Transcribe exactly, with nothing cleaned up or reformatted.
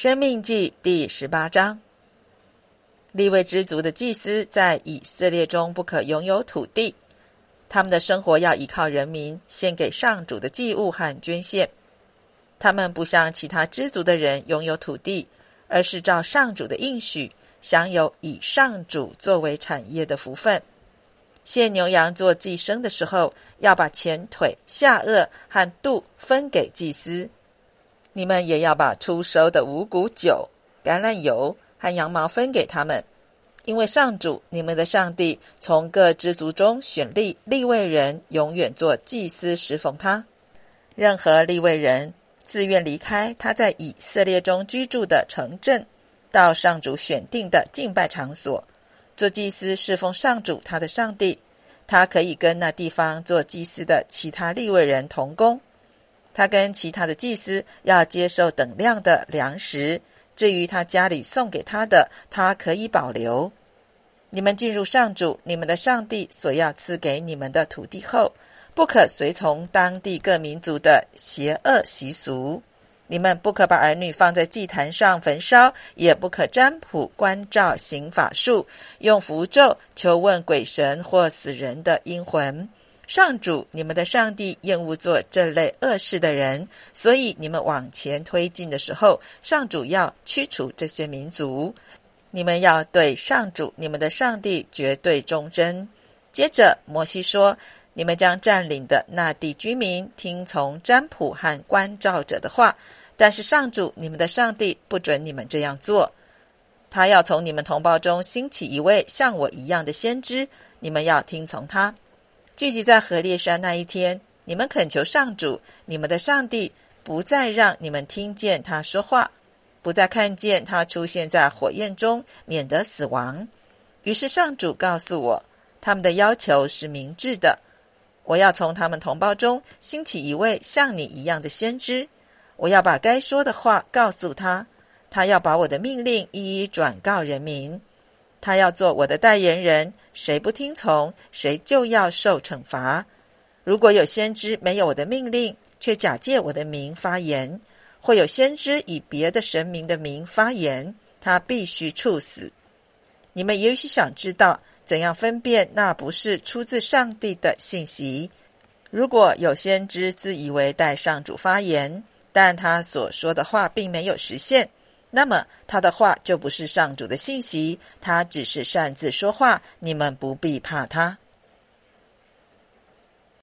申命记第十八章，利未支族的祭司在以色列中不可拥有土地，他们的生活要依靠人民献给上主的祭物和捐献。他们不像其他支族的人拥有土地，而是照上主的应许，享有以上主作为产业的福分。献牛羊做祭牲的时候，要把前腿、下颚和肚分给祭司。你们也要把出熟的五谷酒、橄榄油和羊毛分给他们，因为上主你们的上帝从各支族中选立利未人，永远做祭司侍奉他。任何利未人自愿离开他在以色列中居住的城镇，到上主选定的敬拜场所，做祭司侍奉上主他的上帝，他可以跟那地方做祭司的其他利未人同工。他跟其他的祭司要接受等量的粮食，至于他家里送给他的，他可以保留。你们进入上主你们的上帝所要赐给你们的土地后，不可随从当地各民族的邪恶习俗。你们不可把儿女放在祭坛上焚烧，也不可占卜、观照、行法术，用符咒求问鬼神或死人的阴魂。上主你们的上帝厌恶做这类恶事的人，所以你们往前推进的时候，上主要驱除这些民族。你们要对上主你们的上帝绝对忠贞。接着摩西说，你们将占领的那地居民听从占卜和观照者的话，但是上主你们的上帝不准你们这样做。他要从你们同胞中兴起一位像我一样的先知，你们要听从他。聚集在何烈山那一天，你们恳求上主你们的上帝不再让你们听见他说话，不再看见他出现在火焰中，免得死亡。于是上主告诉我，他们的要求是明智的。我要从他们同胞中兴起一位像你一样的先知，我要把该说的话告诉他，他要把我的命令一一转告人民。他要做我的代言人，谁不听从，谁就要受惩罚。如果有先知没有我的命令，却假借我的名发言，或有先知以别的神明的名发言，他必须处死。你们也许想知道怎样分辨那不是出自上帝的信息。如果有先知自以为代上主发言，但他所说的话并没有实现，那么他的话就不是上主的信息，他只是擅自说话，你们不必怕他。